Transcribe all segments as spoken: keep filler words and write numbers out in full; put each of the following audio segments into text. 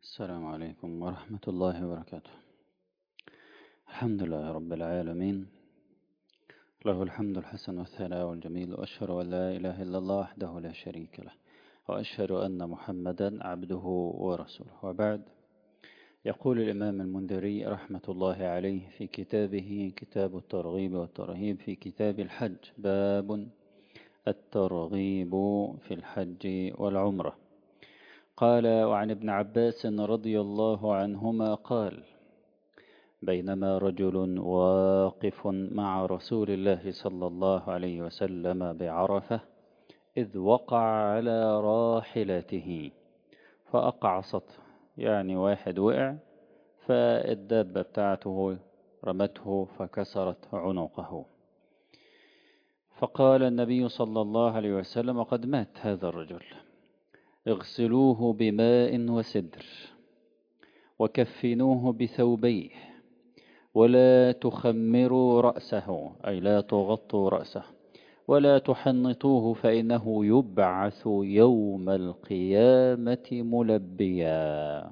السلام عليكم ورحمة الله وبركاته. الحمد لله رب العالمين، له الحمد الحسن والثناء والجميل، وأشهد أن لا إله إلا الله وحده لا شريك له، وأشهد أن محمدا عبده ورسوله. وبعد، يقول الإمام المنذري رحمة الله عليه في كتابه كتاب الترغيب والترهيب في كتاب الحج: باب الترغيب في الحج والعمرة. قال: وعن ابن عباس رضي الله عنهما قال: بينما رجل واقف مع رسول الله صلى الله عليه وسلم بعرفة، إذ وقع على راحلته فأقعصته، يعني واحد وقع فالدابة بتاعته رمته فكسرت عنقه. فقال النبي صلى الله عليه وسلم: قد مات هذا الرجل، اغسلوه بماء وسدر وكفنوه بثوبيه، ولا تخمروا رأسه، أي لا تغطوا رأسه، ولا تحنطوه، فإنه يبعث يوم القيامة ملبيا.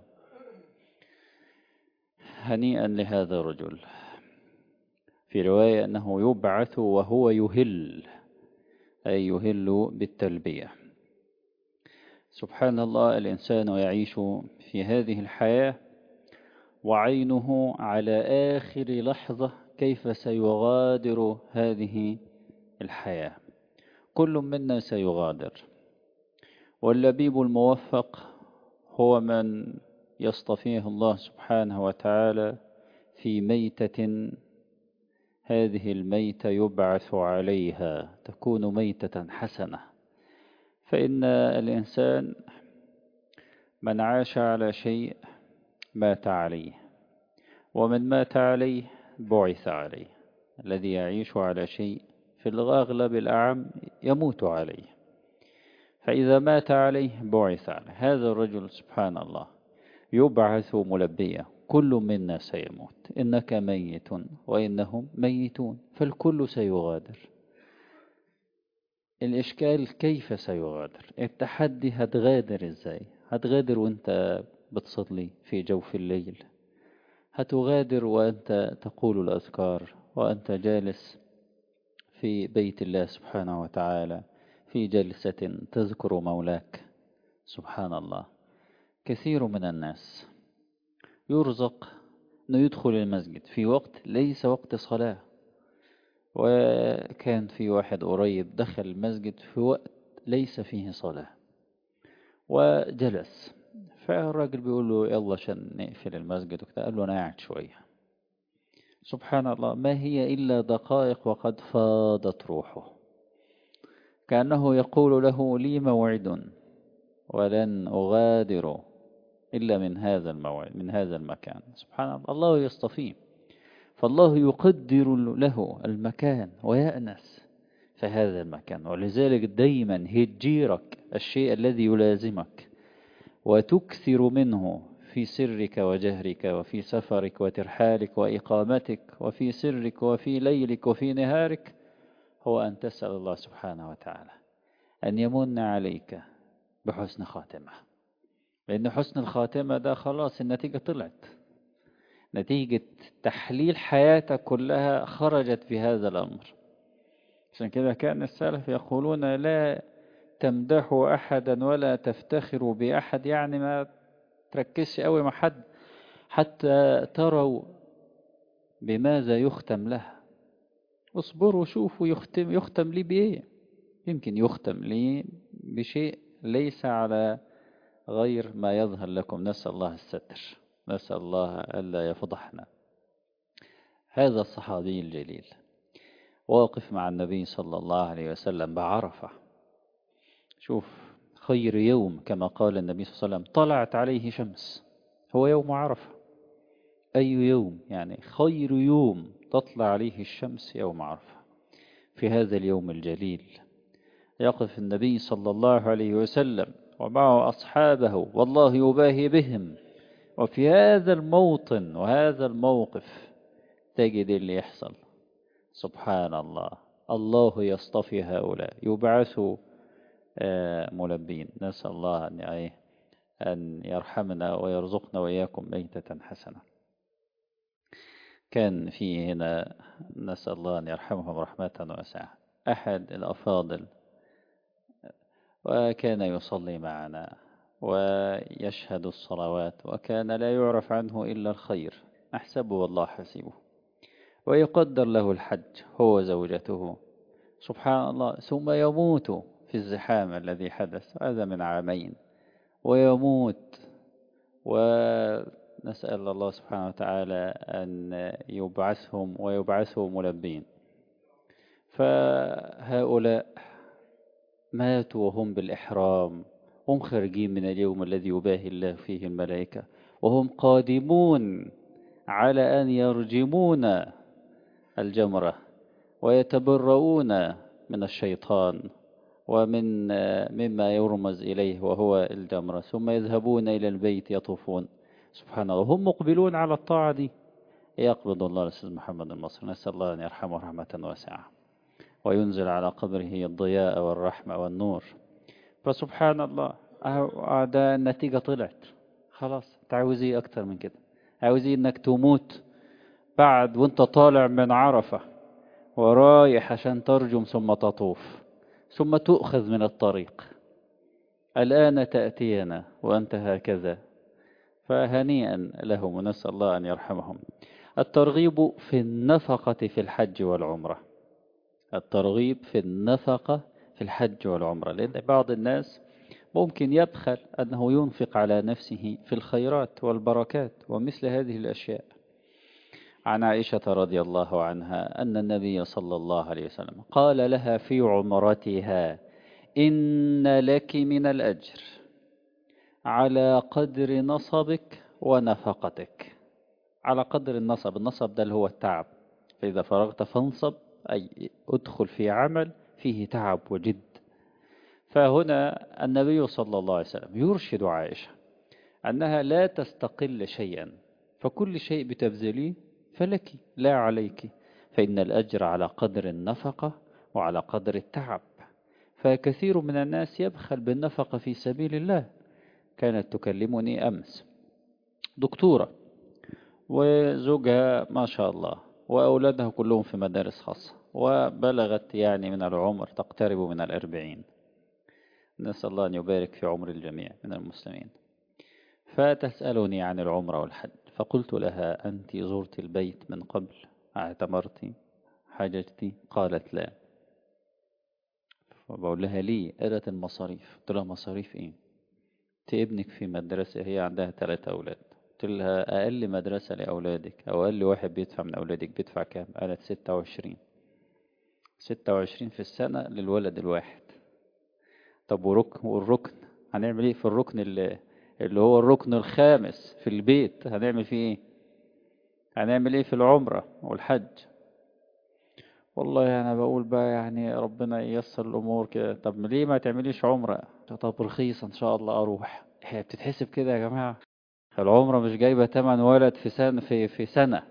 هنيئا لهذا الرجل. في رواية أنه يبعث وهو يهل، أي يهل بالتلبية. سبحان الله، الإنسان يعيش في هذه الحياة وعينه على آخر لحظة كيف سيغادر هذه الحياة. كل منا سيغادر، واللبيب الموفق هو من يصطفيه الله سبحانه وتعالى في ميتة، هذه الميتة يبعث عليها، تكون ميتة حسنة. فإن الإنسان من عاش على شيء مات عليه، ومن مات عليه بعث عليه. الذي يعيش على شيء في الأغلب الأعم يموت عليه، فإذا مات عليه بعث عليه. هذا الرجل سبحان الله يبعث ملبيا: كل منا سيموت، إنك ميت وإنهم ميتون، فالكل سيغادر. الإشكال كيف سيغادر؟ التحدي هتغادر إزاي؟ هتغادر وانت بتصلي في جوف الليل؟ هتغادر وأنت تقول الأذكار، وأنت جالس في بيت الله سبحانه وتعالى في جلسة تذكر مولاك؟ سبحان الله، كثير من الناس يرزق أنه يدخل المسجد في وقت ليس وقت صلاة. وكان في واحد قريب دخل المسجد في وقت ليس فيه صلاة وجلس، فالراجل بيقول له: يلا عشان نقفل المسجد وكده. قال له: أنا قاعد شوية. سبحان الله، ما هي إلا دقائق وقد فاضت روحه، كأنه يقول له: لي موعد ولن أغادر إلا من هذا الموعد، من هذا المكان. سبحان الله، الله يصطفيه، فالله يقدر له المكان ويأنس في هذا المكان. ولذلك دايما هجيرك الشيء الذي يلازمك وتكثر منه في سرك وجهرك وفي سفرك وترحالك وإقامتك وفي سرك وفي ليلك وفي نهارك، هو أن تسأل الله سبحانه وتعالى أن يمن عليك بحسن خاتمة. لأن حسن الخاتمة ده خلاص النتيجة طلعت، نتيجة تحليل حياتك كلها خرجت في هذا الأمر. عشان كده كان السلف يقولون: لا تمدحوا أحدا ولا تفتخروا بأحد، يعني ما تركزش قوي مع حد حتى تروا بماذا يختم له. اصبروا شوفوا يختم يختم لي بإيه. يمكن يختم لي بشيء ليس على غير ما يظهر لكم. نسأل الله الستر، نسأل الله ألا يفضحنا. هذا الصحابي الجليل واقف مع النبي صلى الله عليه وسلم بعرفة. شوف، خير يوم كما قال النبي صلى الله عليه وسلم طلعت عليه شمس هو يوم عرفة. أي يوم؟ يعني خير يوم تطلع عليه الشمس يوم عرفة. في هذا اليوم الجليل يقف النبي صلى الله عليه وسلم ومعه أصحابه والله يباهي بهم. وفي هذا الموطن وهذا الموقف تجد اللي يحصل. سبحان الله، الله يصطفي هؤلاء، يبعثوا ملبين. نسأل الله أن أن يرحمنا ويرزقنا وإياكم ميتة حسنة. كان في هنا نسأل الله أن يرحمهم رحمة واسعة أحد الأفاضل، وكان يصلي معنا ويشهد الصلوات، وكان لا يعرف عنه إلا الخير، أحسبه والله حسيبه، ويقدر له الحج هو زوجته، سبحان الله، ثم يموت في الزحام الذي حدث، هذا من عامين، ويموت. ونسأل الله سبحانه وتعالى أن يبعثهم ويبعثهم ملبين. فهؤلاء ماتوا وهم بالإحرام، هم خارجين من اليوم الذي يباهي الله فيه الملائكة، وهم قادمون على أن يرجمون الجمرة ويتبرؤون من الشيطان ومن مما يرمز إليه وهو الجمرة، ثم يذهبون إلى البيت يطوفون. سبحان الله، هم مقبلون على الطاعة دي. يقبض الله الأستاذ محمد المصري، نسأل الله أن يرحمه رحمة واسعة وينزل على قبره الضياء والرحمة والنور. فسبحان الله، ده النتيجة طلعت خلاص. تعوزي إيه أكتر من كده؟ عاوزين إنك تموت بعد وانت طالع من عرفة ورايح عشان ترجم ثم تطوف ثم تؤخذ من الطريق، الآن تأتينا وأنت هكذا. فهنيئا لهم ونسأل الله أن يرحمهم. الترغيب في النفقة في الحج والعمرة، الترغيب في النفقة في الحج والعمرة، لأن بعض الناس ممكن يبخل أنه ينفق على نفسه في الخيرات والبركات ومثل هذه الأشياء. عن عائشة رضي الله عنها أن النبي صلى الله عليه وسلم قال لها في عمرتها: إن لك من الأجر على قدر نصبك ونفقتك. على قدر النصب، النصب ده اللي هو التعب، فإذا فرغت فانصب، أي ادخل في عمل فيه تعب وجد. فهنا النبي صلى الله عليه وسلم يرشد عائشة أنها لا تستقل شيئا، فكل شيء بتبذليه فلك لا عليك، فإن الأجر على قدر النفقة وعلى قدر التعب. فكثير من الناس يبخل بالنفقة في سبيل الله. كانت تكلمني أمس دكتورة وزوجها ما شاء الله وأولادها كلهم في مدارس خاصة، وبلغت يعني من العمر تقترب من الأربعين، نسأل الله أن يبارك في عمر الجميع من المسلمين. فتسألني عن العمرة والحج، فقلت لها: أنت زرت البيت من قبل؟ اعتمرتي؟ حججتي؟ قالت لا. فبقول لها: ليه؟ قالت: المصاريف. قلت لها: مصاريف ايه؟ انت ابنك في مدرسة، هي عندها ثلاثة أولاد. قلت لها: أقل مدرسة لأولادك أو أقل واحد بيدفع من أولادك بيدفع كام؟ قالت: ستة وعشرين. ستة وعشرين في السنة للولد الواحد. طب وركن والركن هنعمل ايه في الركن اللي, اللي هو الركن الخامس في البيت؟ هنعمل فيه ايه؟ هنعمل ايه في العمرة والحج؟ والله انا بقول بقى يعني ربنا ييسر الامور كده. طب ليه ما تعمليش عمرة؟ طب رخيصة ان شاء الله اروح. هي بتتحسب كده يا جماعة؟ العمرة مش جايبة تمن ولد في سنة في في سنة.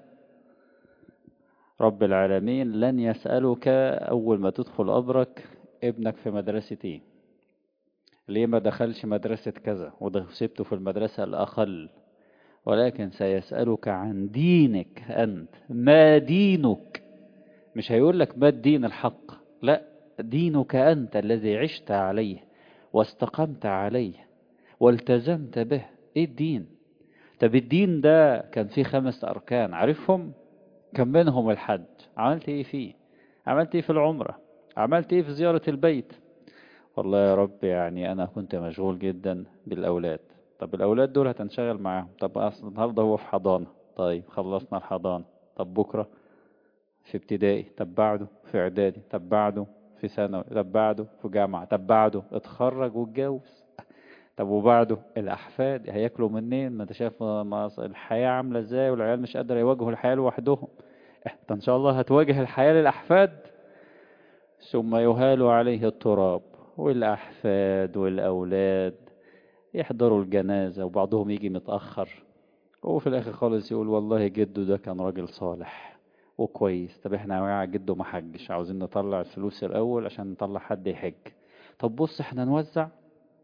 رب العالمين لن يسألك أول ما تدخل قبرك ابنك في مدرسة ايه، ليه ما دخلش مدرسة كذا وسبته في المدرسة الأقل، ولكن سيسألك عن دينك أنت. ما دينك؟ مش هيقول لك ما الدين الحق، لا، دينك أنت الذي عشت عليه واستقمت عليه والتزمت به. ايه الدين؟ طب الدين ده كان فيه خمس أركان عارفهم؟ كان منهم الحج. عملت ايه فيه؟ عملت ايه في العمرة؟ عملت ايه في زيارة البيت؟ والله يا رب يعني أنا كنت مشغول جدا بالأولاد. طب الأولاد دول هتنشغل معاهم. طب أصلا النهاردة هو في حضانة، طيب خلصنا الحضانة، طب بكرة في ابتدائي، طب بعده في إعدادي، طب بعده في ثانوي، طب بعده في جامعة، طب بعده اتخرج واتجوز، طب وبعده الأحفاد هياكلوا منين؟ ما انت شايف الحياة عاملة ازاي، والعيال مش قادرة يواجهوا الحياة لوحدهم. انت ان شاء الله هتواجه الحياة للأحفاد. ثم يهال عليه التراب، والأحفاد والأولاد يحضروا الجنازة وبعضهم يجي متأخر، وفي الآخر خالص يقول والله جده ده كان راجل صالح وكويس. طب احنا جده ما حجش، عاوزين نطلع الفلوس الأول عشان نطلع حد يحج. طب بص احنا نوزع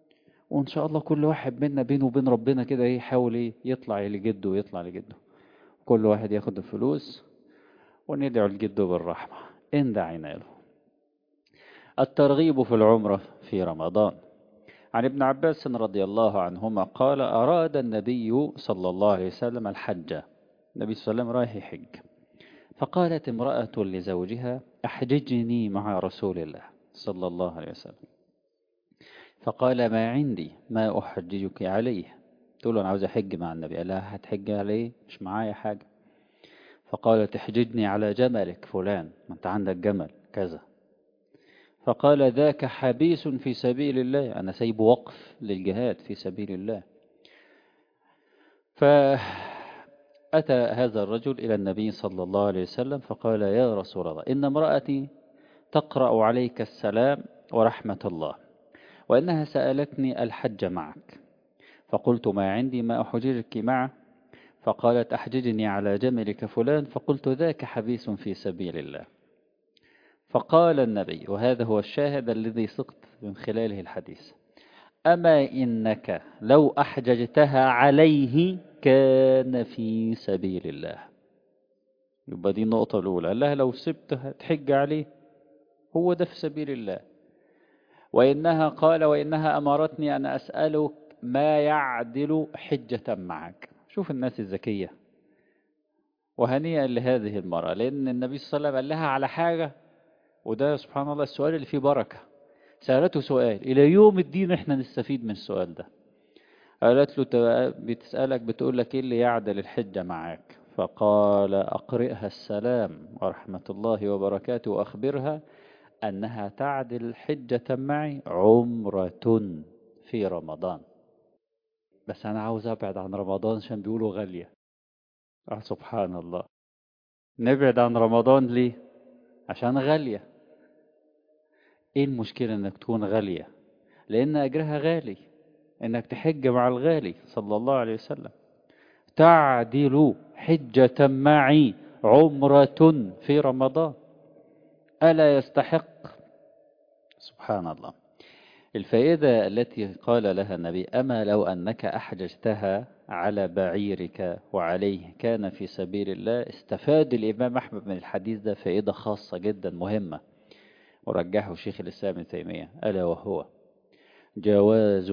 وإن شاء الله كل واحد منا بينه وبين ربنا كده إيه يحاول إيه يطلع لجده ويطلع لجده، كل واحد ياخد الفلوس وندعو لجده بالرحمة إن دعينا له. الترغيب في العمرة في رمضان. عن ابن عباس رضي الله عنهما قال أراد النبي صلى الله عليه وسلم الحج، النبي صلى الله عليه وسلم رايح يحج، فقالت امرأة لزوجها أحججني مع رسول الله صلى الله عليه وسلم، فقال ما عندي ما أحججك عليه. تقول له أنا عاوز أحج مع النبي، قال لها هتحج عليه مش معايا حاجة. فقالت تحججني على جملك فلان، ما أنت عندك جمل كذا. فقال ذاك حبيس في سبيل الله، أنا سيب وقف للجهاد في سبيل الله. فأتى هذا الرجل إلى النبي صلى الله عليه وسلم فقال يا رسول الله إن امرأتي تقرأ عليك السلام ورحمة الله، وإنها سألتني الحج معك، فقلت ما عندي ما أحججك معه. فقالت أحججني على جملك فلان، فقلت ذاك حبيس في سبيل الله. فقال النبي، وهذا هو الشاهد الذي سقط من خلاله الحديث، أما إنك لو أحججتها عليه كان في سبيل الله. يبقى دي النقطة الأولى، قال لها لو سبتها تحج عليه هو ده في سبيل الله. وإنها قال وإنها أمرتني أن أسألك ما يعدل حجة معك. شوف الناس الذكية، وهنيئا لهذه المرأة، لأن النبي صلى الله عليه وسلم قال لها على حاجة، وده سبحان الله السؤال اللي فيه بركة. سألته سؤال إلى يوم الدين إحنا نستفيد من السؤال ده. قالت له بتسألك بتقول لك إيه اللي يعدل الحجة معاك؟ فقال أقرئها السلام ورحمة الله وبركاته وأخبرها أنها تعدل حجة معي عمرة في رمضان. بس أنا عاوز أبعد عن رمضان عشان بيقولوا غالية. آه سبحان الله، نبعد عن رمضان ليه؟ عشان غالية. إيه المشكلة إنك تكون غالية؟ لأن أجرها غالي، إنك تحج مع الغالي صلى الله عليه وسلم. تعدل حجة معي عمرة في رمضان، ألا يستحق؟ سبحان الله. الفائدة التي قال لها النبي أما لو أنك أحججتها على بعيرك وعليه كان في سبيل الله. استفاد الإمام أحمد من الحديث ده فائدة خاصة جدا مهمة، ورجحه شيخ الإسلام ابن تيمية، ألا وهو جواز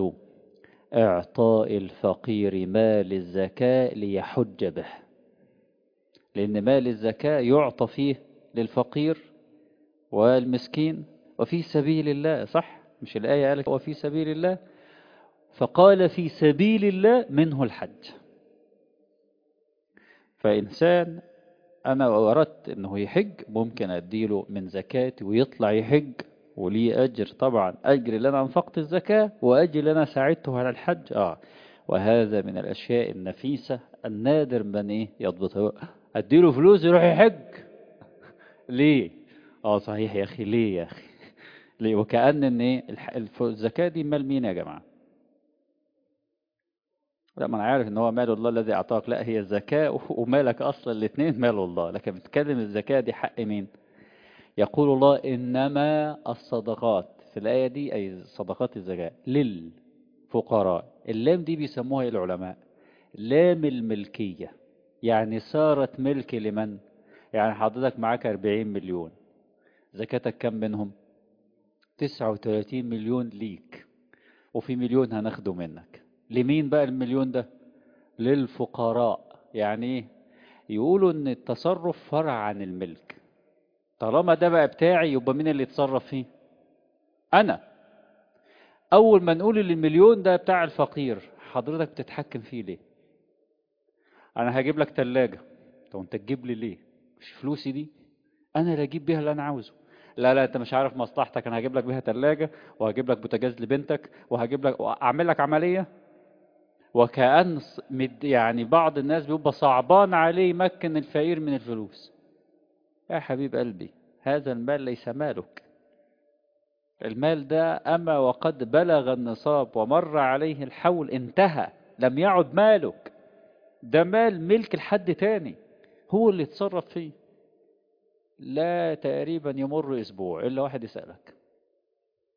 إعطاء الفقير مال الزكاة ليحج به. لأن مال الزكاة يعطى فيه للفقير والمسكين وفي سبيل الله، صح؟ مش الآية قالت وفي سبيل الله؟ فقال في سبيل الله منه الحج. فإنسان أنا أردت أنه يحج ممكن أديله من زكاتي ويطلع يحج ولي أجر، طبعا أجر لنا أنفقت الزكاة وأجر لنا ساعدته على الحج. آه وهذا من الأشياء النفيسة النادر من إيه يضبطه. أديله فلوس يروح يحج ليه؟ آه صحيح يا أخي، ليه يا أخي؟ ليه؟ وكأن إن إيه الزكاة دي مال مين يا جماعة؟ لا، ما أنا عارف إن هو مال الله الذي أعطاك، لا هي الزكاة ومالك أصلا الاثنين مال الله، لكن بتكلم الزكاة دي حق مين؟ يقول الله إنما الصدقات في الآية دي أي صدقات الزكاة للفقراء. اللام دي بيسموها العلماء لام الملكية، يعني صارت ملك لمن؟ يعني حضرتك معاك أربعين مليون، زكاتك كم منهم؟ تسعة وثلاثين مليون ليك، وفي مليون هناخده منك. لمين بقى المليون ده؟ للفقراء. يعني ايه؟ يقولوا ان التصرف فرع عن الملك، طالما ده بقى بتاعي يبقى مين اللي يتصرف فيه؟ انا. اول ما نقول ان المليون ده بتاع الفقير، حضرتك بتتحكم فيه ليه؟ انا هجيب لك ثلاجة، طب انت تجيب لي ليه؟ مش فلوسي دي، انا اللي اجيب بيها اللي انا عاوزه. لا لا انت مش عارف مصلحتك، انا هجيب لك بيها ثلاجة وهجيب لك بوتاجاز لبنتك وهجيب لك واعمل لك عملية. وكأن يعني بعض الناس بيبقى صعبان عليه يمكن الفقير من الفلوس. يا حبيب قلبي، هذا المال ليس مالك. المال ده أما وقد بلغ النصاب ومر عليه الحول انتهى، لم يعد مالك، ده مال ملك لحد تاني هو اللي يتصرف فيه. لا تقريبا يمر أسبوع إلا واحد يسألك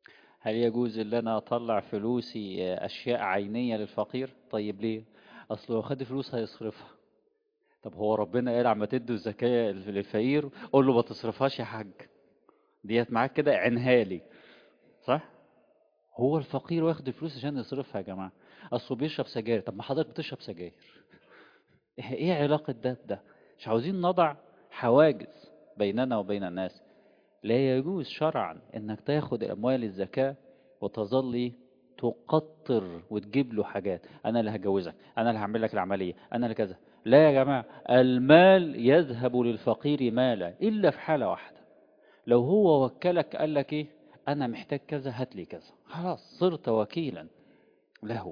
هل يجوز ان انا اطلع فلوسي اشياء عينية للفقير؟ طيب ليه؟ اصل لو خد فلوس هيصرفها. طب هو ربنا قال عما تدوا الزكاة للفقير قول له ما تصرفهاش يا حاج، ديت معاك كده عينها لي، صح؟ هو الفقير واخد الفلوس عشان يصرفها يا جماعة. اصله بيشرب سجاير، طب ما حضرتك بتشرب سجاير، ايه علاقة ده بده؟ مش عاوزين نضع حواجز بيننا وبين الناس. لا يجوز شرعا انك تاخد اموال الزكاة وتظل تقطر وتجيب له حاجات، انا اللي هجوزك، انا اللي هعمل لك العملية، انا اللي كذا. لا يا جماعة، المال يذهب للفقير مالا الا في حالة واحدة، لو هو وكلك قال لك ايه، انا محتاج كذا هات لي كذا، خلاص صرت وكيلا له.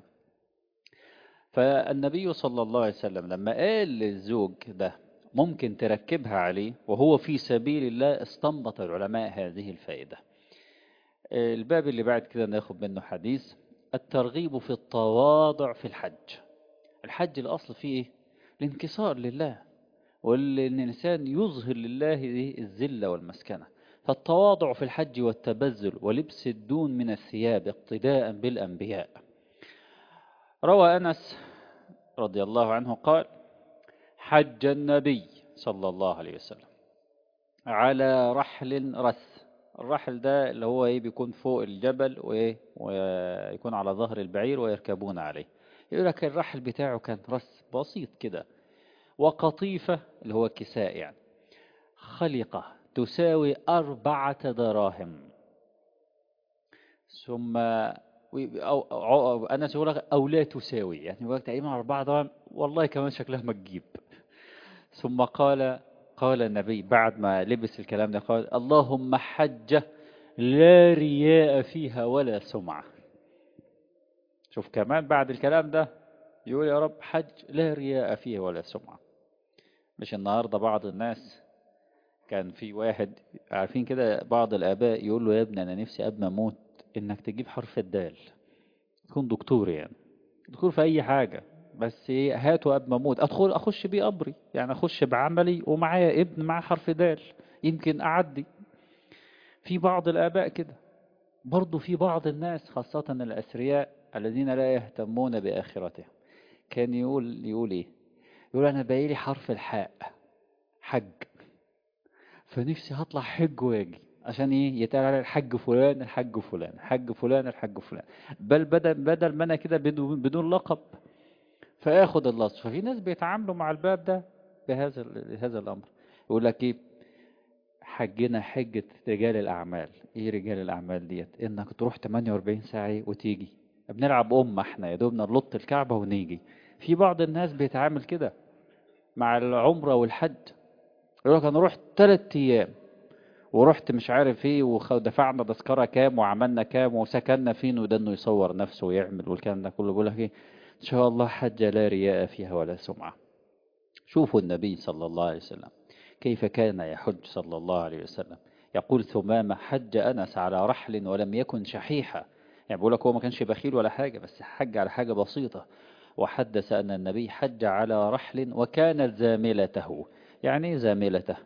فالنبي صلى الله عليه وسلم لما قال للزوج ده ممكن تركبها عليه وهو في سبيل الله، استنبط العلماء هذه الفائدة. الباب اللي بعد كده ناخد منه حديث الترغيب في التواضع في الحج. الحج الأصل فيه إيه؟ الانكسار لله، وأن الإنسان يظهر لله الذلة والمسكنة. فالتواضع في الحج والتبذل ولبس الدون من الثياب اقتداء بالأنبياء. روى أنس رضي الله عنه قال حج النبي صلى الله عليه وسلم على رحل رث. الرحل ده اللي هو ايه، بيكون فوق الجبل وايه، ويكون على ظهر البعير ويركبون عليه. يقول لك الرحل بتاعه كان رث بسيط كده، وقطيفة اللي هو كساء يعني، خلقة تساوي أربعة دراهم. ثم أو, أو أنا سأقول لك أو لا تساوي، يعني وقت تقريبا أربعة دراهم، والله كمان شكلها ما تجيب. ثم قال قال النبي بعد ما لبس الكلام ده، قال اللهم حجة لا رياء فيها ولا سمعة. شوف كمان بعد الكلام ده يقول يا رب حج لا رياء فيها ولا سمعة. مش النهاردة بعض الناس، كان في واحد عارفين كده بعض الآباء يقول له يا ابني أنا نفسي قبل ما أموت إنك تجيب حرف الدال، تكون دكتور يعني، دكتور في أي حاجة، بس إيه هاته قبل ما أموت أدخل أخش بيه قبري، يعني أخش بعملي ومعايا ابن معاه حرف دال يمكن أعدي. في بعض الآباء كده. برضو في بعض الناس خاصة الأثرياء الذين لا يهتمون بآخرتهم، كان يقول يقول إيه، يقول أنا باقيلي حرف الحاء حج، فنفسي هطلع حج واجي عشان ايه يتقال على الحج فلان الحج فلان الحج فلان الحج فلان، بل بدل بدل ما انا كده بدون بدون لقب فاخد اللص. ففي ناس بيتعاملوا مع الباب ده بهذا هذا الامر. يقول لك ايه، حجنا حجة رجال الاعمال. ايه رجال الاعمال ديت؟ انك تروح ثمانية وأربعين ساعة وتيجي، بنلعب ام احنا يا دوب نلط الكعبة ونيجي. في بعض الناس بيتعامل كده مع العمرة والحج، يقول لك انا رحت ثلاث ايام ورحت مش عارف ايه ودفعنا تذكرة كام وعملنا كام وسكننا فين، وده انه يصور نفسه ويعمل والكلام ده كله. بيقول لك ايه، ان شاء الله حجة لا رياء فيها ولا سمعة. شوفوا النبي صلى الله عليه وسلم كيف كان يحج صلى الله عليه وسلم. يقول ثمامة حج أنس على رحل ولم يكن شحيحا، يعني بيقول لك هو ما كانش بخيل ولا حاجة، بس حج على حاجة بسيطة. وحدث أن النبي حج على رحل وكانت زاملته. يعني زاملته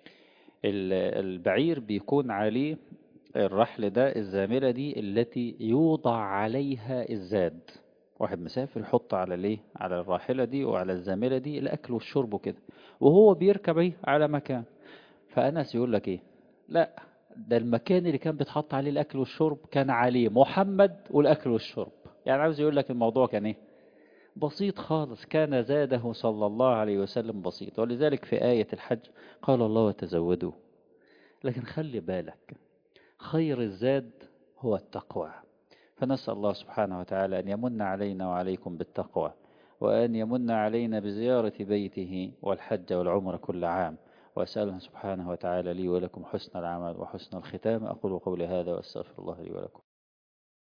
البعير بيكون عليه الرحل ده، الزاملة دي التي يوضع عليها الزاد. واحد مسافر يحط على ليه على الراحلة دي وعلى الزاملة دي الأكل والشرب وكده، وهو بيركب ايه على مكان. فأنس يقول لك ايه، لا ده المكان اللي كان بيتحط عليه الأكل والشرب كان عليه محمد والأكل والشرب. يعني عاوز يقول لك الموضوع كان ايه، بسيط خالص، كان زاده صلى الله عليه وسلم بسيط. ولذلك في آية الحج قال الله وتزودوا. لكن خلي بالك خير الزاد هو التقوى. فنسأل الله سبحانه وتعالى أن يمن علينا وعليكم بالتقوى، وأن يمن علينا بزيارة بيته والحج والعمر كل عام. وأسأله سبحانه وتعالى لي ولكم حسن العمل وحسن الختام. أقول قولي هذا وأستغفر الله لي ولكم.